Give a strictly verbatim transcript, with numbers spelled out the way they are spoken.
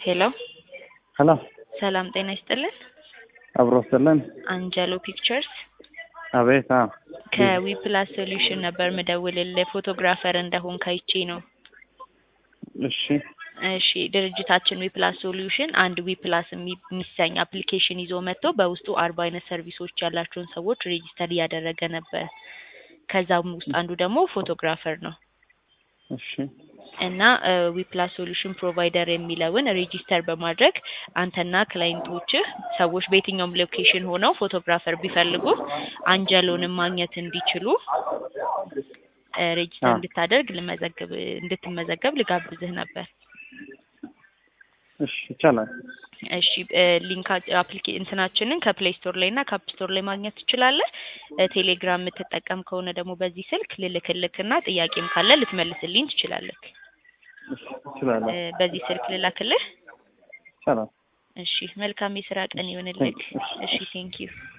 ሄሎ ሄሎ ሰላም ጤና ይስጥልን። አብሮ ሰላም አንጀሎ ፒክቸርስ አቤት። አዎ ከዊፕላስ ሶሉሽን ነበር መደውልልህ ፎቶግራፈር እንደሆን ካይቼ ነው። እሺ እሺ ድርጅታችን ዊፕላስ ሶሉሽን አንድ ዊፕላስ የሚሰኝ አፕሊኬሽን ይዞ መጥቶ በውስጡ አርባ አይነት ሰርቪሶች ያላቸውን ሰዎች ሬጂስተር እያደረገ ነበር። ከዛም ውስጥ አንዱ ደግሞ ፎቶግራፈር ነው። እሺ እና ዊፕላስ ሶሉሽን ፕሮቫይደር የሚለውን ሬጂስተር በማድረግ አንተና ክላይንቶችህ ሰዎች በየትኛውም ሎኬሽን ሆነው ፎቶግራፈር ቢፈልጉ አንጀሎንም ማግኘት እንዲችሉ ሬጂስተር እንድታደርግ ለመዘገብ እንድትመዘገብ ልጋብዝህ ነበር። እሺ ይቻላል። እሺ ሊንክ አፕሊኬሽን እንትናችንን ከፕሌይ ስቶር ላይ እና ከአፕ ስቶር ላይ ማግኘት ትችላለህ። ቴሌግራም የምትጠቀም ከሆነ ደግሞ በዚህ ስልክ ልልክልክና ጥያቄም ካለ ልትመልስልኝ ትችላለህ። ይችላል። በዚህ ስልክ ልላክልህ? ይቻላል። እሺ መልካም የስራ ቀን ይሁንልህ። እሺ ቴንክ ዩ